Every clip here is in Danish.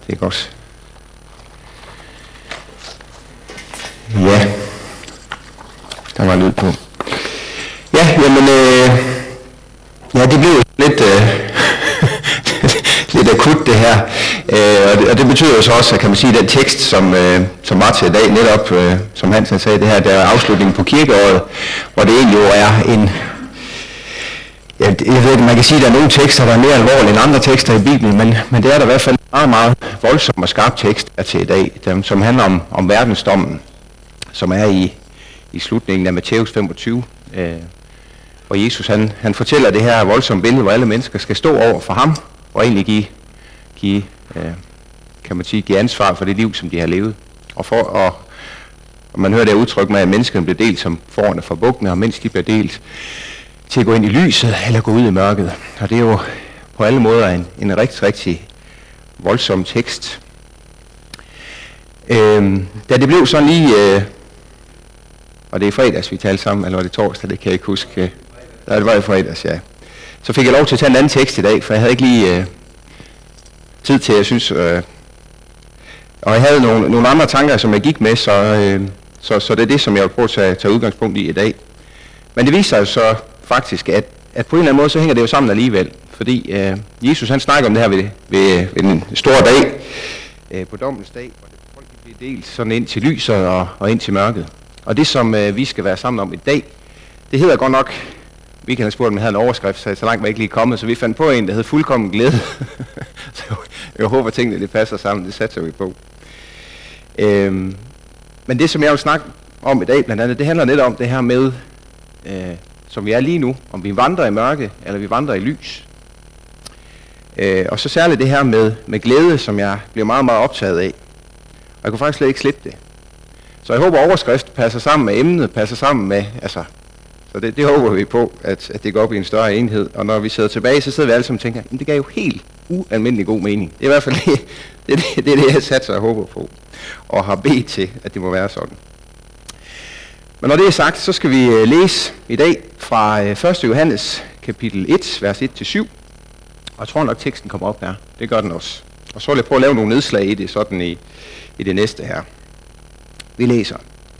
det er godt. Ja, der var lyd på. Ja, jamen, ja, det blev lidt, lidt akut det her. Og det betyder jo så også, kan man sige, den tekst, som var til i dag, netop, som Hansen sagde, det her, der er afslutningen på kirkeåret, hvor det egentlig jo er en, jeg ved ikke, man kan sige, at der er nogle tekster, der er mere alvorlige end andre tekster i Bibelen, men det er der i hvert fald en meget, meget voldsom og skarp tekst er til i dag, som handler om verdensdommen, som er i slutningen af Matthæus 25, hvor Jesus han fortæller det her voldsomme billede, hvor alle mennesker skal stå over for ham, og egentlig give ansvar for det liv, som de har levet. Og man hører det udtryk med, at menneskene bliver delt som fårene for bukkene, og mens de bliver delt til at gå ind i lyset eller gå ud i mørket. Og det er jo på alle måder en rigtig, rigtig voldsom tekst. Da det blev sådan lige, og det er fredags, vi talte sammen, eller var det torsdag, det kan jeg ikke huske. Ja, det var i fredags, ja. Så fik jeg lov til at tage en anden tekst i dag, for jeg havde ikke lige tid til, jeg synes, og jeg havde nogle andre tanker, som jeg gik med, så det er det, som jeg vil prøve at tage udgangspunkt i dag. Men det viser sig jo så faktisk, at på en eller anden måde, så hænger det jo sammen alligevel. Fordi Jesus han snakker om det her ved en stor dag, på dommens dag, hvor folk bliver delt sådan ind til lyset og ind til mørket. Og det, som vi skal være sammen om i dag, det hedder godt nok, vi kan have spurgt, om jeg havde en overskrift, så langt var ikke lige kommet, så vi fandt på en, der hed fuldkommen glæde. Så jeg håber, at tingene det passer sammen, det satser vi på. Men det, som jeg vil snakke om i dag, blandt andet, det handler lidt om det her med, som vi er lige nu, om vi vandrer i mørke, eller vi vandrer i lys. Og så særligt det her med glæde, som jeg bliver meget, meget optaget af. Og jeg kunne faktisk slet ikke slippe det. Så jeg håber, at overskrift passer sammen med emnet, passer sammen med, så det håber vi på, at det går op i en større enhed. Og når vi sidder tilbage, så sidder vi alle sammen og tænker, det gav jo helt ualmindelig god mening. Det er i hvert fald det, jeg satser og håber på, og har bedt til, at det må være sådan. Men når det er sagt, så skal vi læse i dag fra 1. Johannes kapitel 1, vers 1-7. Og jeg tror nok, teksten kommer op der. Det gør den også. Og så vil jeg prøve at lave nogle nedslag i det, sådan i det næste her. Vi læser.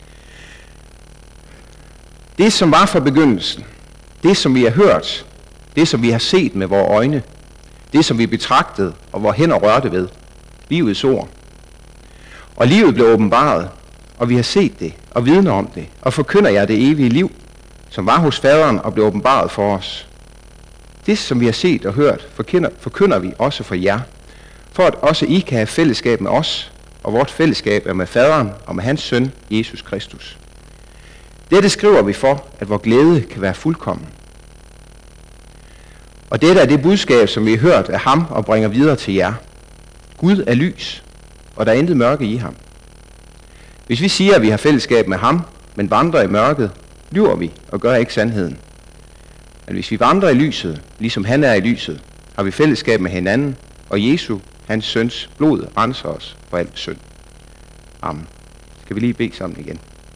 Det, som var fra begyndelsen, det, som vi har hørt, det, som vi har set med vores øjne, det, som vi betragtede og vores hænder rørte ved, livets ord. Og livet blev åbenbaret, og vi har set det og vidner om det, og forkynder jer det evige liv, som var hos faderen og blev åbenbaret for os. Det, som vi har set og hørt, forkynder vi også for jer, for at også I kan have fællesskab med os, og vort fællesskab er med faderen og med hans søn, Jesus Kristus. Dette skriver vi for, at vor glæde kan være fuldkommen. Og dette er det budskab, som vi har hørt af ham og bringer videre til jer. Gud er lys, og der er intet mørke i ham. Hvis vi siger, at vi har fællesskab med ham, men vandrer i mørket, lyver vi og gør ikke sandheden. Men hvis vi vandrer i lyset, ligesom han er i lyset, har vi fællesskab med hinanden, og Jesu, hans søns blod, renser os for alt synd. Amen. Skal vi lige bede sammen igen?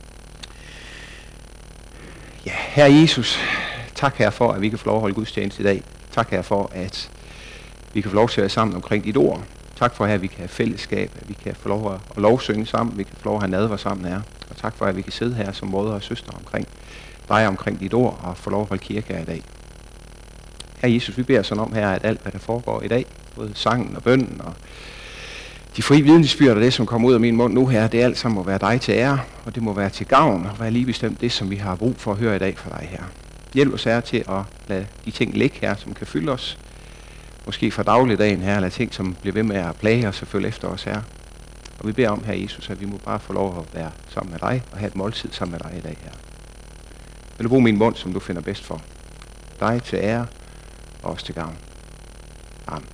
Ja, Herre Jesus, tak her for, at vi kan få lov at holde gudstjeneste i dag. Tak her for, at vi kan få lov til at være sammen omkring dit ord. Tak for, at vi kan have fællesskab, at vi kan få lov at lovsynge sammen, vi kan få lov at have nadver sammen her. Og tak for, at vi kan sidde her som brødre og søstre omkring dig, omkring dit ord, og få lov at holde kirke her i dag. Herre Jesus, vi beder sådan om her, at alt, hvad der foregår i dag, både sangen og bønnen og de frie vidnesbyrd og det, som kommer ud af min mund nu her, det alt sammen må være dig til ære, og det må være til gavn og være lige bestemt det, som vi har brug for at høre i dag fra dig her. Hjælp os her til at lade de ting ligge her, som kan fylde os. Måske fra dagligdagen her, eller ting, som bliver ved med at plage os og følge efter os her. Og vi beder om her, Jesus, at vi må bare få lov at være sammen med dig og have et måltid sammen med dig i dag her. Vil du bruge min mund, som du finder bedst for? Dig til ære og os til gavn. Amen.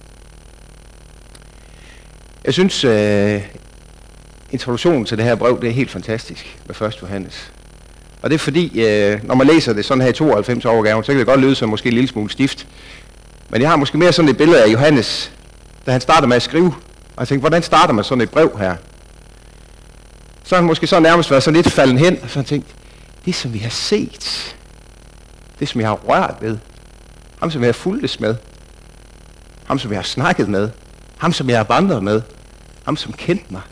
Jeg synes, introduktionen til det her brev, det er helt fantastisk med 1. Johannes. Og det er fordi, når man læser det sådan her i 92 overgaven, så kan det godt lyde som måske en lille smule stift. Men jeg har måske mere sådan et billede af Johannes, da han starter med at skrive. Og jeg tænkte, hvordan starter man sådan et brev her? Så har han måske så nærmest været sådan lidt falden hen, og så har han tænkt, det som vi har set, det som vi har rørt ved, ham som vi har fulgtes med, ham som vi har snakket med, Ham, som jeg har vandret med. Ham, som kendte mig.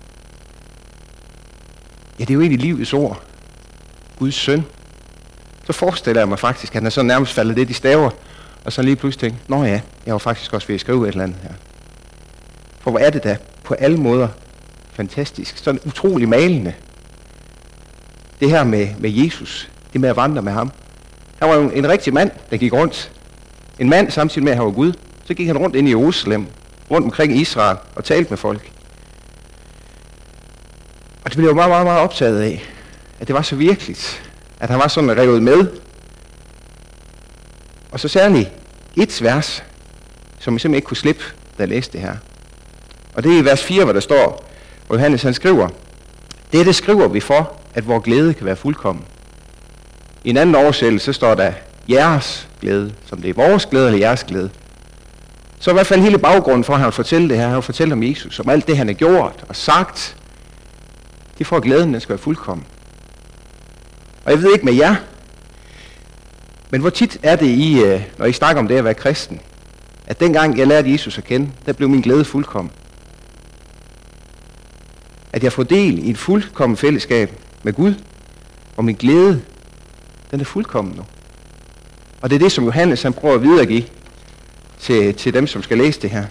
Ja, det er jo egentlig livets ord. Guds søn. Så forestiller jeg mig faktisk, at han er så nærmest faldet lidt i staver, og så lige pludselig tænkte, nå ja, jeg var faktisk også ved at skrive et eller andet her. For hvor er det da på alle måder fantastisk. Sådan utrolig malende. Det her med Jesus. Det med at vandre med ham. Han var jo en rigtig mand, der gik rundt. En mand samtidig med, at han var Gud. Så gik han rundt ind i Jerusalem, rundt omkring Israel og talte med folk. Og det blev jeg jo meget, meget, meget optaget af, at det var så virkeligt, at han var sådan revet med. Og så særligt et vers, som jeg simpelthen ikke kunne slippe, da jeg læste det her. Og det er i vers 4, hvor der står, hvor Johannes han skriver, dette skriver vi for, at vores glæde kan være fuldkommen. I en anden oversættelse, så står der jeres glæde, som det er vores glæde eller jeres glæde. Så i hvert fald hele baggrunden for, at han vil fortælle det her, han vil fortælle om Jesus, om alt det, han har gjort og sagt, det får glæden, den skal være fuldkommen. Og jeg ved ikke med jer, men hvor tit er det, når I snakker om det at være kristen, at dengang jeg lærte Jesus at kende, der blev min glæde fuldkommen. At jeg får del i et fuldkommen fællesskab med Gud, og min glæde, den er fuldkommen nu. Og det er det, som Johannes han prøver at videregive til dem, som skal læse det her.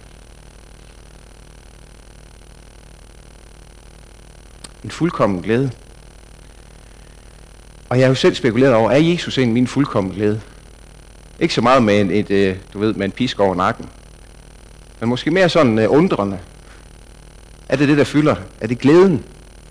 En fuldkommen glæde. Og jeg har jo selv spekuleret over, er Jesus egentlig min fuldkommen glæde? Ikke så meget med med en pisk over nakken. Men måske mere sådan undrende. Er det det, der fylder? Er det glæden?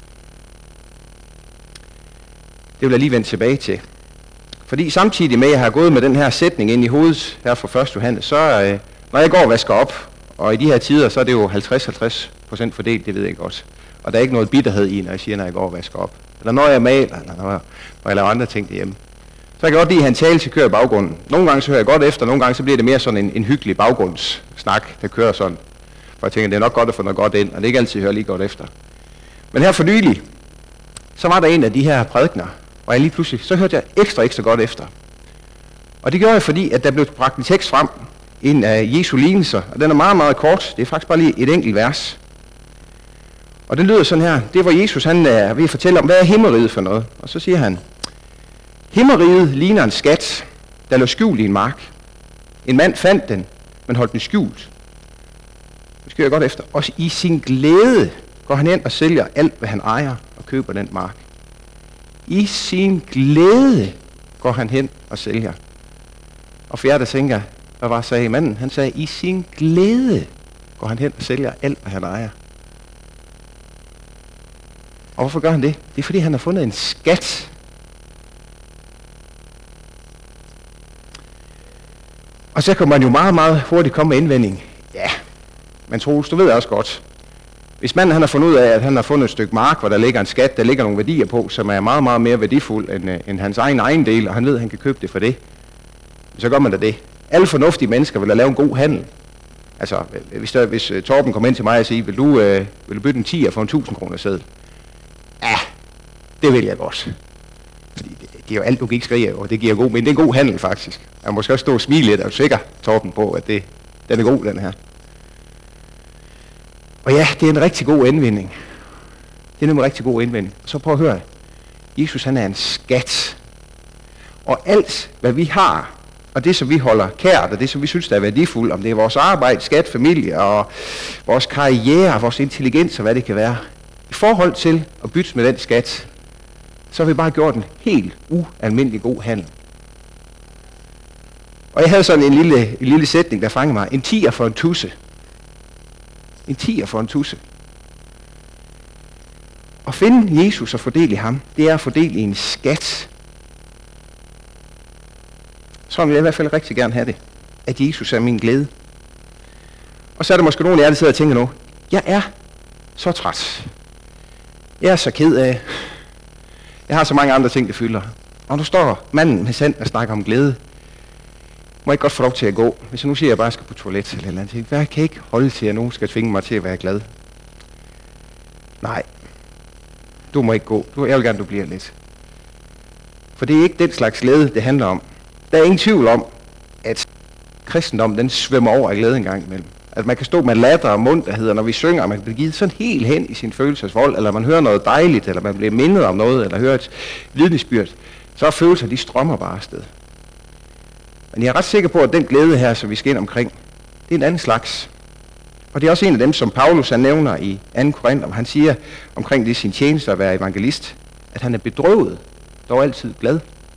Det vil jeg lige vende tilbage til. Fordi samtidig med, at jeg har gået med den her sætning ind i hovedet her fra 1. Johannes, så når jeg går og vasker op, og i de her tider, så er det jo 50% fordelt, det ved jeg godt. Og der er ikke noget bitterhed i, når jeg siger, når jeg går og vasker op. Eller når jeg maler, eller når jeg laver andre ting derhjemme. Så jeg kan godt lide, at han tale til kører i baggrunden. Nogle gange så hører jeg godt efter, nogle gange så bliver det mere sådan en hyggelig baggrundssnak, der kører sådan. For jeg tænker, det er nok godt at få noget godt ind, og det er ikke altid, at høre lige godt efter. Men her for nylig, så var der en af de her prædikener, og jeg lige pludselig, så hørte jeg ekstra godt efter. Og det gjorde jeg, fordi at der blev bragt en tekst frem, en af Jesu lignelser, og den er meget, meget kort. Det er faktisk bare lige et enkelt vers. Og den lyder sådan her, det var Jesus, han er ved at fortælle om, hvad er himmeriget for noget? Og så siger han, himmeriget ligner en skat, der lå skjult i en mark. En mand fandt den, men holdt den skjult. Det skal jeg godt efter. Og i sin glæde går han hen og sælger alt, hvad han ejer, og køber den mark. I sin glæde går han hen og sælger. Og for jer, der tænker, hvad var sagde manden? Han sagde, i sin glæde går han hen og sælger alt, hvad han ejer. Og hvorfor gør han det? Det er, fordi han har fundet en skat. Og så kan man jo meget, meget hurtigt komme med indvending. Ja, men Troels, du ved også godt. Hvis manden han har fundet ud af, at han har fundet et stykke mark, hvor der ligger en skat, der ligger nogle værdier på, som er meget, meget mere værdifuld end hans egen del, og han ved, at han kan købe det for det, så gør man da det. Alle fornuftige mennesker vil da lave en god handel. Altså, hvis Torben kommer ind til mig og siger, vil du bytte en 10'er for en 1000 kroner seddel? Ja, det vil jeg godt. Fordi det er jo alt logik skriger, og det giver god, men det er en god handel faktisk. Jeg måske også stå og smile lidt, og sikker, Torben, på, at den er god, den her. Og ja, det er en rigtig god indvending. Det er nemlig en rigtig god indvending. Så prøv at høre. Jesus, han er en skat. Og alt, hvad vi har, og det, som vi holder kært, og det, som vi synes, der er værdifuldt, om det er vores arbejde, skat, familie, og vores karriere, vores intelligens, og hvad det kan være, i forhold til at bytte med den skat, så har vi bare gjort en helt ualmindelig god handel. Og jeg havde sådan en lille sætning, der fangede mig. En 10'er for en tusse. En 10'er for en tusse. At finde Jesus og fordele i ham, det er at fordele i en skat. Så vil jeg i hvert fald rigtig gerne have det. At Jesus er min glæde. Og så er der måske nogen af jer, der sidder og tænker nu, jeg er så træt. Jeg er så ked af. Jeg har så mange andre ting, der fylder. Og nu står manden med sand og snakker om glæde. Må jeg ikke godt få lov til at gå? Hvis jeg nu siger, at jeg bare skal på toilet eller noget andet. Hvad kan ikke holde til, at nogen skal tvinge mig til at være glad? Nej. Du må ikke gå. Jeg vil gerne, du bliver lidt. For det er ikke den slags glæde, det handler om. Der er ingen tvivl om, at kristendommen, den svømmer over af glæde en gang imellem. At man kan stå med latter og munterhed, når vi synger, og man bliver givet sådan helt hen i sin følelsesvold, eller man hører noget dejligt, eller man bliver mindet om noget, eller hører et vidnesbyrd, så er følelser, de strømmer bare afsted. Men jeg er ret sikker på, at den glæde her, som vi skal ind omkring, det er en anden slags. Og det er også en af dem, som Paulus han nævner i 2. Korinther. Han siger omkring det sin tjeneste at være evangelist, at han er bedrøvet, dog altid glad.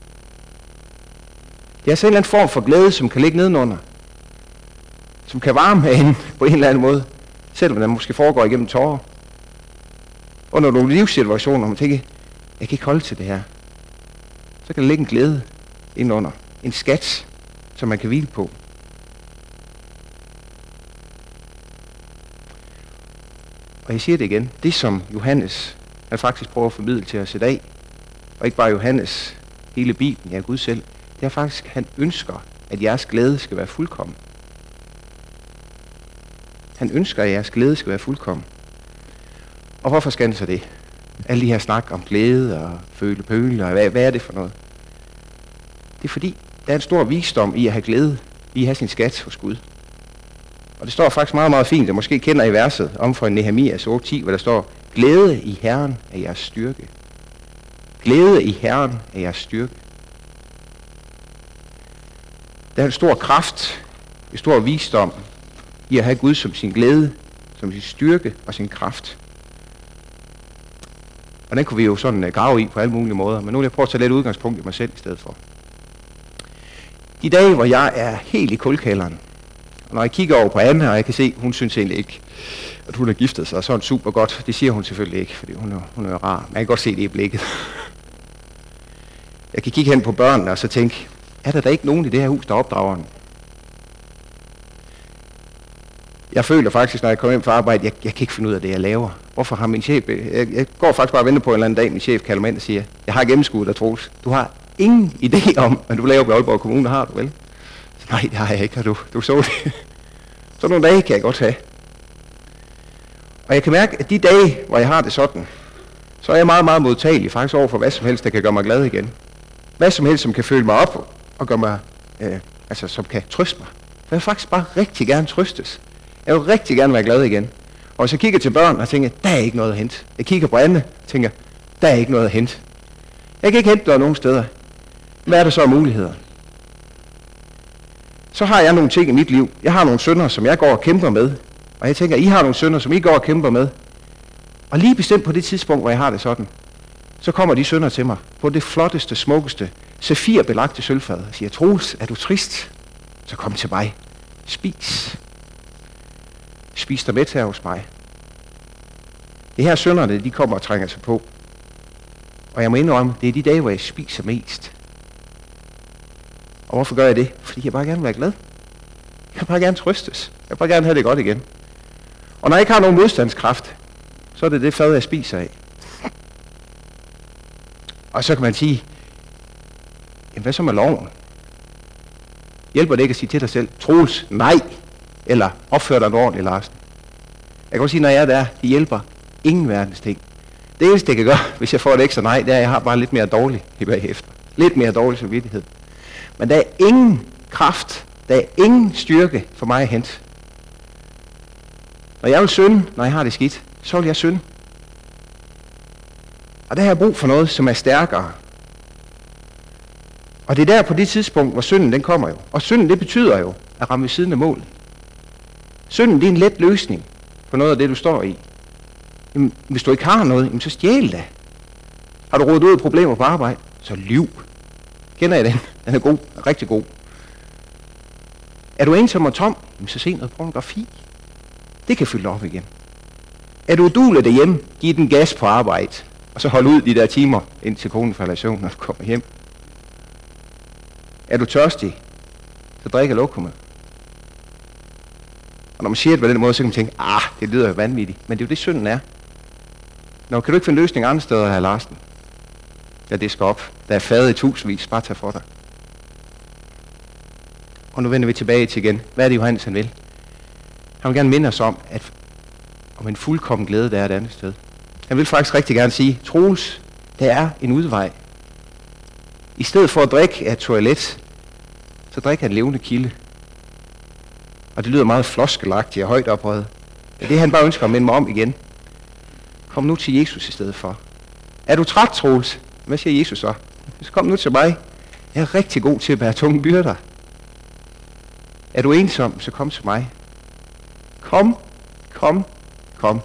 Det er altså en eller anden form for glæde, som kan ligge nedenunder. Som kan varme herinde på en eller anden måde, selvom den måske foregår igennem tårer. Under nogle livssituationer, hvor man tænker, jeg kan ikke holde til det her. Så kan der ligge en glæde indenunder. En skat, som man kan hvile på. Og jeg siger det igen, det som Johannes han faktisk prøver at formidle til os i dag, og ikke bare Johannes, hele Bibelen, ja Gud selv, det er faktisk, at han ønsker, at jeres glæde skal være fuldkommen. Han ønsker, at jeres glæde skal være fuldkommen. Og hvorfor skal han så det? Alle de her snak om glæde og føle, og hvad er det for noget? Det er fordi, der er en stor visdom i at have glæde, i at have sin skat hos Gud. Og det står faktisk meget, meget fint, og måske kender I verset om fra Nehemias 8:10, hvor der står, glæde i Herren er jeres styrke. Glæde i Herren er jeres styrke. Der er en stor kraft, en stor visdom i at have Gud som sin glæde, som sin styrke og sin kraft. Og den kunne vi jo sådan grave i på alle mulige måder, men nu vil jeg prøve at tage lidt udgangspunkt i mig selv i stedet for. De dage, hvor jeg er helt i kuldkælderen, og når jeg kigger over på Anne, og jeg kan se, hun synes egentlig ikke, at hun har giftet sig sådan super godt. Det siger hun selvfølgelig ikke, fordi hun er rar. Men jeg kan godt se det i blikket. Jeg kan kigge hen på børnene og så tænke, er der da ikke nogen i det her hus, der opdrager den? Jeg føler faktisk, når jeg kommer hjem fra arbejde, jeg kan ikke finde ud af det, jeg laver. Hvorfor har min chef... Jeg går faktisk bare og venter på en eller anden dag, min chef kalder mig ind og siger, jeg har gennemskuddet dig, Troels. Du har ingen idé om, hvad du laver på Aalborg Kommune, har du vel? Så, nej, det har jeg ikke, har du så det. Så nogle dage kan jeg godt have. Og jeg kan mærke, at de dage, hvor jeg har det sådan, så er jeg meget, meget modtagelig faktisk over for hvad som helst, der kan gøre mig glad igen. Hvad som helst, som kan føle mig op og gøre mig, som kan trøste mig. For jeg vil faktisk bare rigtig gerne trøstes. Jeg vil rigtig gerne være glad igen. Og hvis jeg kigger til børn og tænker, der er ikke noget at hente. Jeg kigger på Anne og tænker, der er ikke noget at hente. Jeg kan ikke hente noget nogen steder. Hvad er der så af muligheder? Så har jeg nogle ting i mit liv. Jeg har nogle sønner, som jeg går og kæmper med. Og jeg tænker, I har nogle sønner, som I går og kæmper med. Og lige bestemt på det tidspunkt, hvor jeg har det sådan, så kommer de sønner til mig på det flotteste, smukkeste, safirbelagte sølvfad og siger, Troels, er du trist? Så kom til mig. Spis. Spis dig med til hos mig. Det her sønnerne, de kommer og trænger sig på. Og jeg må indrømme, det er de dage, hvor jeg spiser mest. Og hvorfor gør jeg det? Fordi jeg bare gerne vil være glad. Jeg vil bare gerne trøstes. Jeg vil bare gerne have det godt igen. Og når jeg ikke har nogen modstandskraft, så er det fad, jeg spiser af. Og så kan man sige, jamen hvad så med loven? Hjælper det ikke at sige til dig selv, Troels, nej, eller opfør dig ordentligt, Larsen? Jeg kan også sige, når jeg er der, det hjælper ingen verdens ting. Det eneste, jeg kan gøre, hvis jeg får et ekstra nej, det er, at jeg har bare lidt mere dårligt i bagefter. Lidt mere dårlig samvittighed. Men der er ingen kraft, der er ingen styrke for mig at hente. Når jeg vil synde, når jeg har det skidt, så vil jeg synde. Og der har jeg brug for noget, som er stærkere. Og det er der på det tidspunkt, hvor synden den kommer jo. Og synden, det betyder jo at ramme ved siden af målet. Synden, det er en let løsning på noget af det, du står i. Jamen, hvis du ikke har noget, jamen, så stjæl da. Har du rodet ud af problemer på arbejde, så lyv. Kender I den? Den er god, rigtig god. Er du ensom og tom, jamen, så se noget pornografi. Det kan fylde op igen. Er du uduelig derhjemme, giv den gas på arbejde, og så hold ud de der timer, indtil konen falder i søvn, når du kommer hjem. Er du tørstig, så drik af lokummet. Og når man siger det på den måde, så kan man tænke, det lyder jo vanvittigt. Men det er jo det, synden er. Nå, kan du ikke finde løsning andre steder, her Larsen? Ja, det skal op. Der er fadet i tusindvis. Bare tag for dig. Og nu vender vi tilbage til igen. Hvad er det, Johannes han vil? Han vil gerne minde os om, om en fuldkommen glæde, der er et andet sted. Han vil faktisk rigtig gerne sige, Troels, der er en udvej. I stedet for at drikke af toilet, så drikker han levende kilde. Og Og det lyder meget floskelagtigt og højt ophøjet. Men det han bare ønsker at minde mig om igen. Kom nu til Jesus i stedet for. Er du træt, Troels? Hvad siger Jesus så? Så kom nu til mig. Jeg er rigtig god til at bære tunge byrder. Er du ensom, så kom til mig. Kom, kom, kom.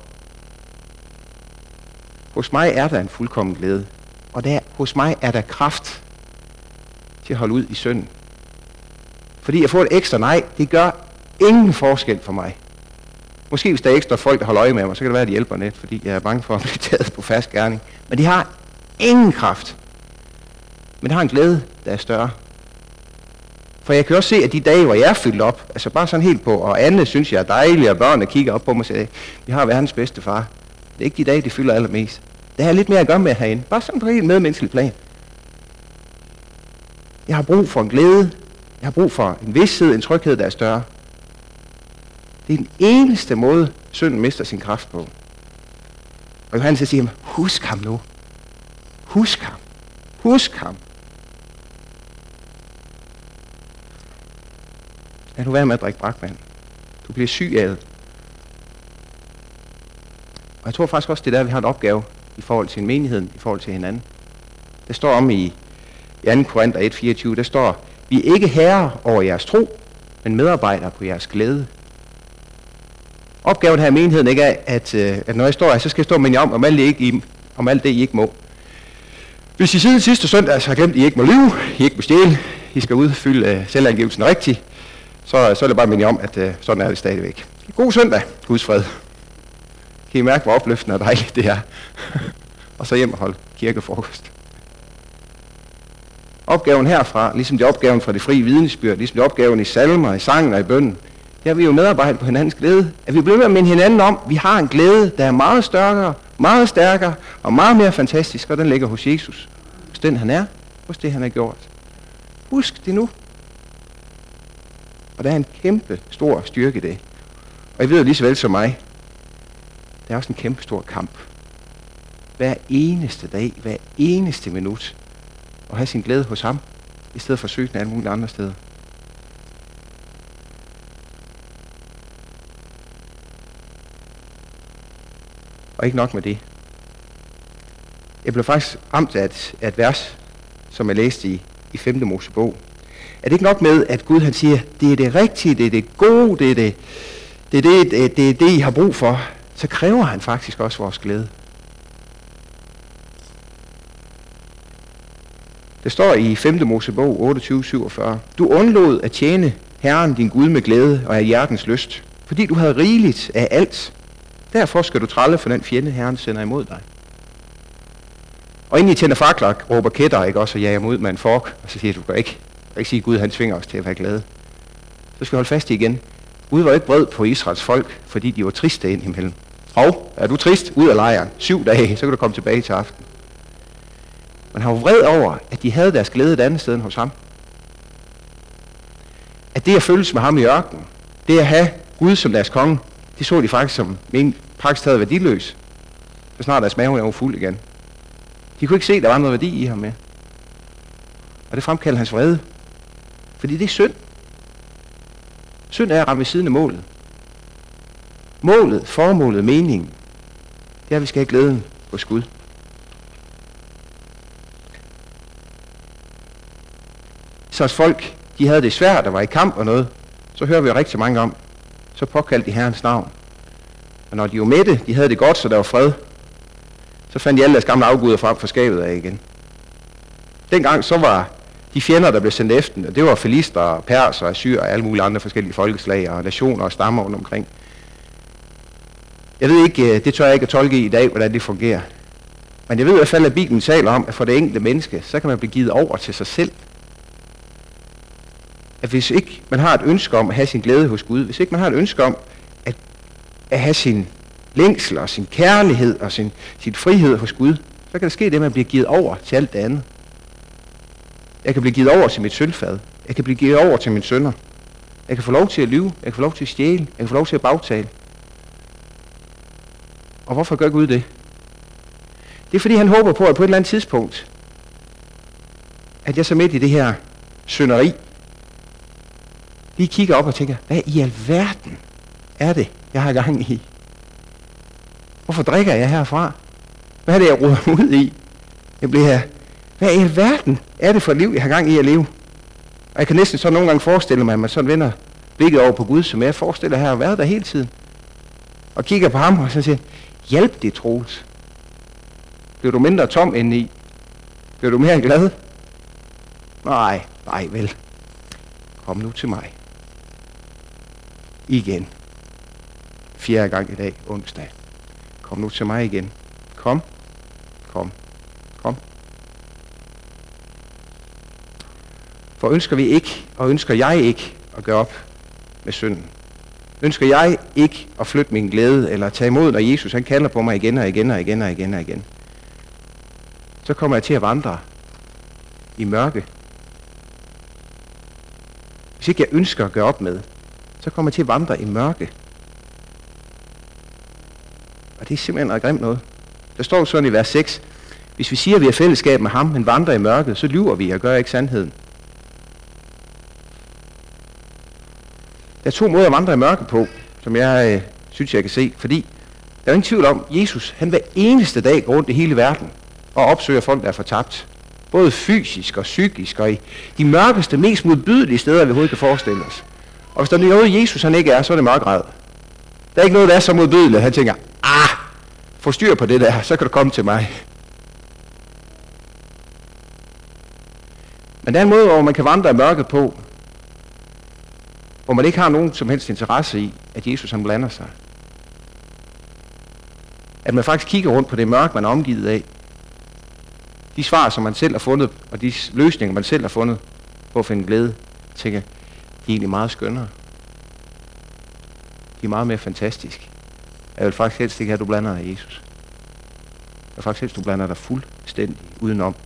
Hos mig er der en fuldkommen glæde. Og hos mig er der kraft til at holde ud i synden. Fordi jeg får et ekstra nej, det gør ingen forskel for mig. Måske hvis der er ekstra folk, der holder øje med mig, så kan det være, at de hjælper lidt, fordi jeg er bange for at blive taget på fast gerning. Men de har ingen kraft. Men de har en glæde, der er større. For jeg kan også se, at de dage, hvor jeg er fyldt op, altså bare sådan helt på, og Anne synes jeg er dejlig, og børnene kigger op på mig og siger, vi har verdens bedste far. Det er ikke de dage, de fylder allermest. Det har lidt mere at gøre med herinde. Bare sådan på et helt medmenneskeligt plan. Jeg har brug for en glæde. Jeg har brug for en vished, en tryghed, der er større. Det er den eneste måde, synden mister sin kraft på. Og Johannes siger ham, husk ham nu. Husk ham. Husk ham. Lad du være med at drikke brakvand. Du bliver syg af det. Og jeg tror faktisk også, det er der, vi har en opgave i forhold til menigheden, i forhold til hinanden. Det står om i 2. Korinther 1:24, der står, vi er ikke herrer over jeres tro, men medarbejdere på jeres glæde. Opgaven her i menigheden ikke er, at når jeg står her, så skal jeg stå med jer om alt det, I ikke må. Hvis I siden sidste søndag har glemt, at I ikke må lyve, I ikke må stjæle, I skal udfylde selvangivelsen rigtigt, så er det bare minde jer om, at sådan er det stadigvæk. God søndag, Guds fred. Kan I mærke, hvor opløftende og dejligt det er? Og så hjem og holde kirkefrokost. Opgaven herfra, ligesom det opgaven fra det frie vidnesbyrd, ligesom det opgaven i salmer, i sangen og i bønnen, det har vi jo medarbejdet på hinandens glæde. At vi bliver med at minde hinanden om, vi har en glæde, der er meget stærkere og meget mere fantastisk, og den ligger hos Jesus. Hos den han er, hos det han har gjort. Husk det nu. Og der er en kæmpe stor styrke i det. Og I ved jo lige så vel som mig, der er også en kæmpe stor kamp. Hver eneste dag, hver eneste minut, at have sin glæde hos ham, i stedet for at søge den alle mulige andre steder. Og ikke nok med det. Jeg blev faktisk ramt af et vers, som jeg læste i 5. Mosebog. Er det ikke nok med, at Gud han siger, det er det rigtige, det er det gode, det er det, I har brug for, så kræver han faktisk også vores glæde. Det står i 5. Mosebog 28:47. Du undlod at tjene Herren din Gud med glæde og af hjertens lyst, fordi du havde rigeligt af alt. Derfor skal du trælle for den fjende, Herren sender imod dig. Og inden I tænder fakler, råber kætter ikke også og jager mod med en fork, og så siger du kan ikke sige, at Gud han tvinger os til at være glade. Så skal vi holde fast i igen. Gud var ikke vred på Israels folk, fordi de var triste indimellem. Og er du trist? Ud af lejren. 7 dage, så kan du komme tilbage til aften. Men han var vred over, at de havde deres glæde et andet sted end hos ham. At det at følges med ham i ørkenen, det at have Gud som deres konge, det så de faktisk som praktisk taget værdiløs. Så snart deres mave var fuld igen. De kunne ikke se, at der var noget værdi i ham med. Og det fremkaldte hans vrede. Fordi det er synd. Synd er at ramme ved siden af målet. Målet, formålet, meningen, det er, at vi skal have glæden hos Gud. Så folk, de havde det svært, der var i kamp og noget, så hører vi jo rigtig mange om, så påkaldte de Herrens navn. Og når de var mætte, de havde det godt, så der var fred, så fandt de alle deres gamle afguder frem for skabet af igen. Dengang så var de fjender, der blev sendt efter dem, det var filister, perser, assyrer og alle mulige andre forskellige folkeslag og nationer og stammer rundt omkring. Jeg ved ikke, det tør jeg ikke at tolke i dag, hvordan det fungerer. Men jeg ved i hvert fald, at Bibelen taler om, at for det enkelte menneske, så kan man blive givet over til sig selv. At hvis ikke man har et ønske om at have sin glæde hos Gud, hvis ikke man har et ønske om at have sin længsel og sin kærlighed og sin frihed hos Gud, så kan der ske det, at man bliver givet over til alt det andet. Jeg kan blive givet over til mit sølvfad. Jeg kan blive givet over til mine synder. Jeg kan få lov til at lyve. Jeg kan få lov til at stjæle. Jeg kan få lov til at bagtale. Og hvorfor gør Gud det? Det er fordi han håber på, at på et eller andet tidspunkt, at jeg så midt i det her synderi, lige kigger op og tænker, hvad i alverden er det, jeg har gang i? Hvorfor drikker jeg herfra? Hvad er det, jeg roder ud i? Hvad i alverden er det for et liv, jeg har gang i at leve? Og jeg kan næsten så nogle gange forestille mig, at man sådan vender blikket over på Gud, som jeg forestiller her, at været der hele tiden. Og kigger på ham, og så siger, hjælp det, Troels. Bliver du mindre tom indeni? Bliver du mere glad? Nej vel. Kom nu til mig. Igen. 4. gang i dag, onsdag. Kom nu til mig igen. Kom. For ønsker vi ikke, og ønsker jeg ikke at gøre op med synden. Ønsker jeg ikke at flytte min glæde, eller tage imod, når Jesus han kalder på mig igen og igen. Så kommer jeg til at vandre i mørke. Hvis ikke jeg ønsker at gøre op med, så kommer jeg til at vandre i mørke. Og det er simpelthen noget grimt noget. Der står sådan i vers 6, hvis vi siger, at vi har fællesskab med ham, men vandrer i mørket, så lyver vi og gør ikke sandheden. Der er 2 måder at vandre i mørke på, som jeg synes, jeg kan se. Fordi der er ingen tvivl om, Jesus han hver eneste dag går rundt i hele verden og opsøger folk, der er fortabt. Både fysisk og psykisk og i de mørkeste, mest modbydelige steder, vi overhovedet kan forestille os. Og hvis der er noget, Jesus han ikke er, så er det mørkred. Der er ikke noget, der er så modbydeligt, at han tænker, få styr på det der, så kan du komme til mig. Men der er en måde, hvor man kan vandre i mørket på, hvor man ikke har nogen som helst interesse i, at Jesus han blander sig. At man faktisk kigger rundt på det mørke, man er omgivet af. De svar, som man selv har fundet, og de løsninger, man selv har fundet på at finde glæde, tænker, de er egentlig meget skønnere. De er meget mere fantastiske. Jeg vil faktisk helst ikke have, at du blander dig, Jesus. Jeg vil faktisk helst, at du blander dig fuldstændig udenom.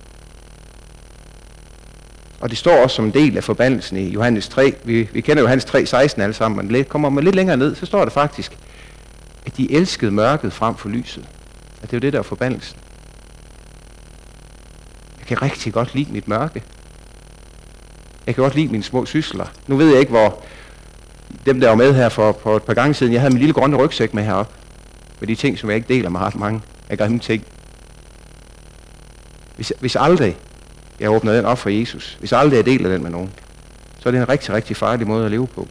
Og det står også som en del af forbandelsen i Johannes 3. Vi kender Johannes 3:16 alle sammen, men kommer man lidt længere ned, så står det faktisk, at de elskede mørket frem for lyset. At det er jo det, der er forbandelsen. Jeg kan rigtig godt lide mit mørke. Jeg kan godt lide mine små sysler. Nu ved jeg ikke, hvor dem, der var med her for et par gange siden, jeg havde min lille grønne rygsæk med heroppe. Med de ting, som jeg ikke deler med ret mange af grimme ting. Hvis aldrig jeg åbner den op for Jesus, hvis aldrig jeg deler den med nogen, så er det en rigtig, rigtig farlig måde at leve på.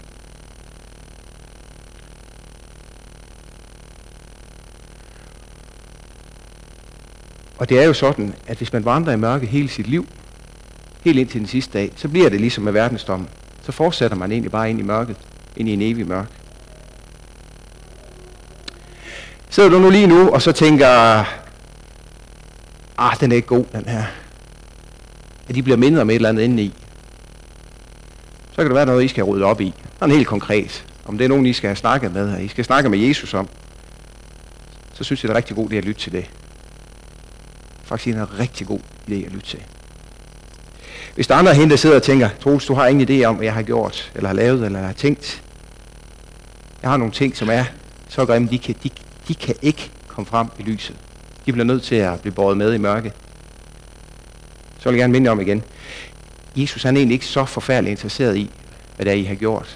Og det er jo sådan, at hvis man vandrer i mørke hele sit liv, helt indtil den sidste dag, så bliver det ligesom med verdensdommen. Så fortsætter man egentlig bare ind i mørket, ind i en evig mørk. Sidder du nu lige nu, og så tænker, den er ikke god, den her. At de bliver mindre med et eller andet indeni. Så kan det være noget, I skal rydde op i. Sådan helt konkret. Om det er nogen, I skal have snakket med, og I skal snakke med Jesus om, så synes jeg, det er rigtig god idé at lytte til det. Faktisk er en rigtig god idé at lytte til. Hvis der er andre hen, der sidder og tænker, Troels, du har ingen idé om, hvad jeg har gjort, eller har lavet, eller har tænkt. Jeg har nogle ting, som er så grimme, de kan ikke komme frem i lyset. De bliver nødt til at blive båret med i mørke. Så vil jeg gerne minde om igen. Jesus han er egentlig ikke så forfærdeligt interesseret i, hvad det er, I har gjort.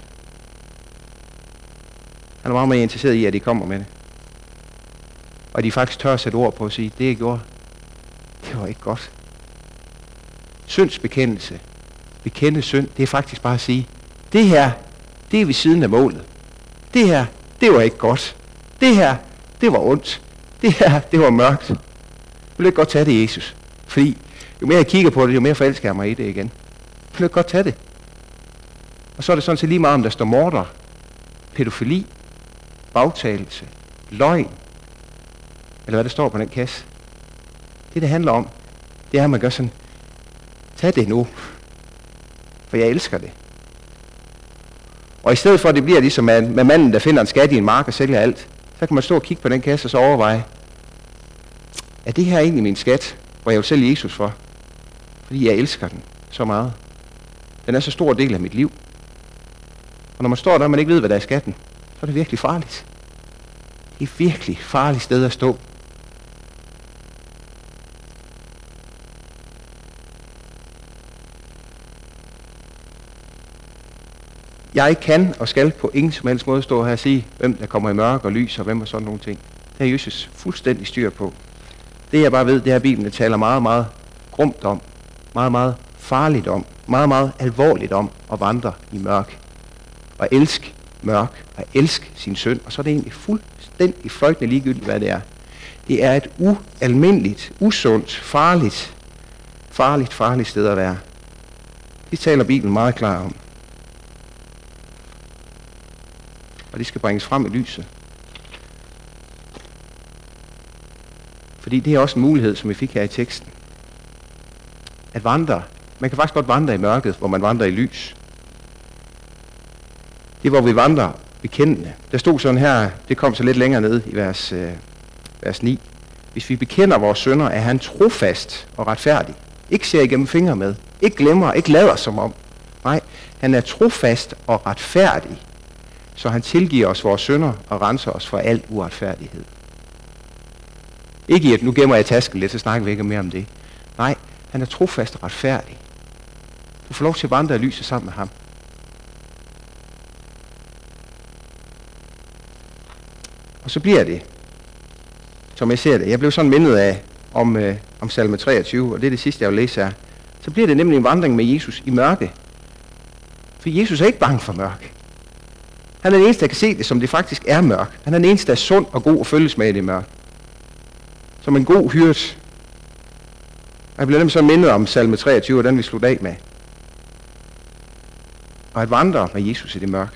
Han er meget mere interesseret i, at I kommer med det. Og at I faktisk tør at sætte ord på at sige, det jeg gjorde, det var ikke godt. Syndsbekendelse, bekende synd, det er faktisk bare at sige, det her, det er ved siden af målet. Det her, det var ikke godt. Det her, det var ondt. Det her, det var mørkt. Jeg vil ikke godt tage det, Jesus. Fordi jo mere jeg kigger på det, jo mere forelsker jeg mig i det igen. Jeg vil ikke godt tage det. Og så er det sådan set lige meget, om der står morder, pædofili, bagtagelse, løgn, eller hvad der står på den kasse. Det handler om, det er, at man gør sådan, tag det nu, for jeg elsker det. Og i stedet for, at det bliver ligesom med manden, der finder en skat i en mark og sælger alt, så kan man stå og kigge på den kasse og så overveje, er det her egentlig min skat, hvor jeg vil sælge Jesus for? Fordi jeg elsker den så meget. Den er så stor del af mit liv. Og når man står der, og man ikke ved, hvad der er skatten, så er det virkelig farligt. Det er et virkelig farligt sted at stå. Jeg kan og skal på ingen som helst måde stå her og sige, hvem der kommer i mørke og lys, og hvem og sådan nogle ting. Det har Jesus fuldstændig styr på. Det jeg bare ved, det er, at Bibelen taler meget, meget grumt om, meget, meget farligt om, meget, meget alvorligt om at vandre i mørk. Og elske mørk, og elske sin synd. Og så er det egentlig fuldstændig fløjtende ligegyldigt, hvad det er. Det er et ualmindeligt, usundt, farligt sted at være. Det taler Bibelen meget klar om. Og det skal bringes frem i lyset. Fordi det er også en mulighed, som vi fik her i teksten. At vandre. Man kan faktisk godt vandre i mørket, hvor man vandrer i lys. Det hvor vi vandrer bekendende. Der stod sådan her, det kom så lidt længere ned i vers 9. Hvis vi bekender vores synder, er han trofast og retfærdig. Ikke ser igennem fingre med. Ikke glemmer, ikke lader som om. Nej, han er trofast og retfærdig. Så han tilgiver os vores synder og renser os for al uretfærdighed. Ikke i at nu gemmer jeg tasken lidt, så snakker vi ikke mere om det. Nej, han er trofast og retfærdig. Du får lov til at vandre i lyset sammen med ham. Og så bliver det, som jeg ser det. Jeg blev sådan mindet af om salme 23, og det er det sidste, jeg vil læse her. Så bliver det nemlig en vandring med Jesus i mørke. For Jesus er ikke bange for mørke. Han er den eneste, der kan se det, som det faktisk er mørk. Han er den eneste, der er sund og god at følges med i det mørke. Som en god hyrde. Jeg blev nemlig så mindet om salme 23, og den vi slutte af med. Og at vandre med Jesus i det mørke.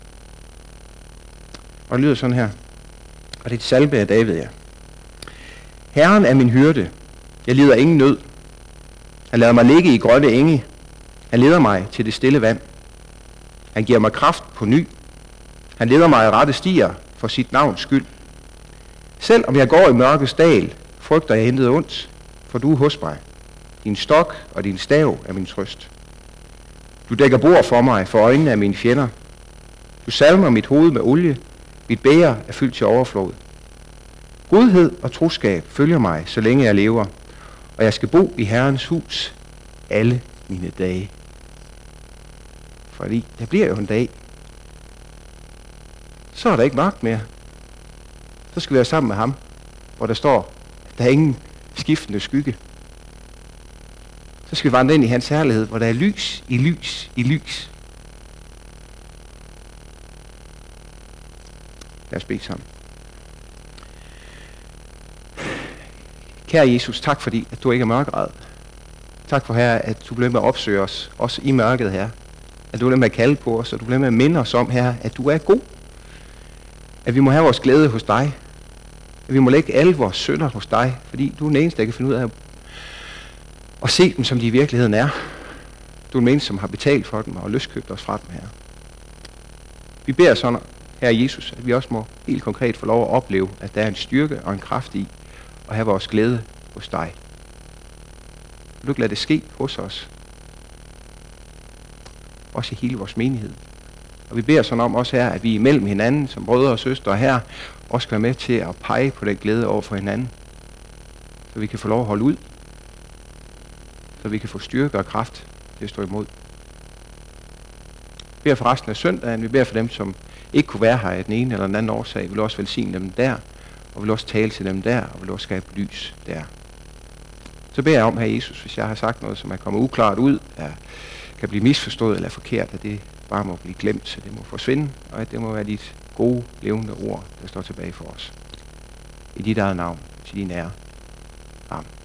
Og det lyder sådan her. Og det er et salme af David, ja. Herren er min hyrde. Jeg lider ingen nød. Han lader mig ligge i grønne enge. Han leder mig til det stille vand. Han giver mig kraft på ny. Han leder mig i rette stier for sit navns skyld. Selv om jeg går i mørkets dal, frygter jeg intet ondt, for du er hos mig. Din stok og din stav er min trøst. Du dækker bord for mig for øjnene af mine fjender. Du salmer mit hoved med olie. Mit bæger er fyldt til overflod. Godhed og troskab følger mig, så længe jeg lever, og jeg skal bo i Herrens hus alle mine dage. Fordi der bliver jo en dag, så er der ikke mørkt mere. Så skal vi være sammen med ham, hvor der står, at der er ingen skiftende skygge. Så skal vi vandre ind i hans herlighed, hvor der er lys i lys i lys. Lad os bede sammen. Kære Jesus, tak fordi, at du ikke er mørkeret. Tak for her, at du bliver med at opsøge os, også i mørket her. At du bliver med at kalde på os, og du bliver med at minde os om her, at du er god. At vi må have vores glæde hos dig. At vi må lægge alle vores synder hos dig, fordi du er den eneste, der kan finde ud af at se dem, som de i virkeligheden er. Du er den eneste, som har betalt for dem og løskøbt os fra dem her. Vi beder sådan, Herre Jesus, at vi også må helt konkret få lov at opleve, at der er en styrke og en kraft i at have vores glæde hos dig. Vil du ikke lade det ske hos os? Også i hele vores menighed. Og vi beder sådan om også her, at vi imellem hinanden, som brødre og søstre her, også skal være med til at pege på den glæde over for hinanden. Så vi kan få lov at holde ud. Så vi kan få styrke og kraft til at stå imod. Vi beder for resten af søndagen. Vi beder for dem, som ikke kunne være her af den ene eller den anden årsag. Vi vil også velsigne dem der. Og vil også tale til dem der. Og vil også skabe lys der. Så beder jeg om, Herre Jesus, hvis jeg har sagt noget, som er kommet uklart ud, der kan blive misforstået eller forkert, at det bare må blive glemt, så det må forsvinde, og at det må være dit gode, levende ord, der står tilbage for os. I dit eget navn, til din ære. Amen.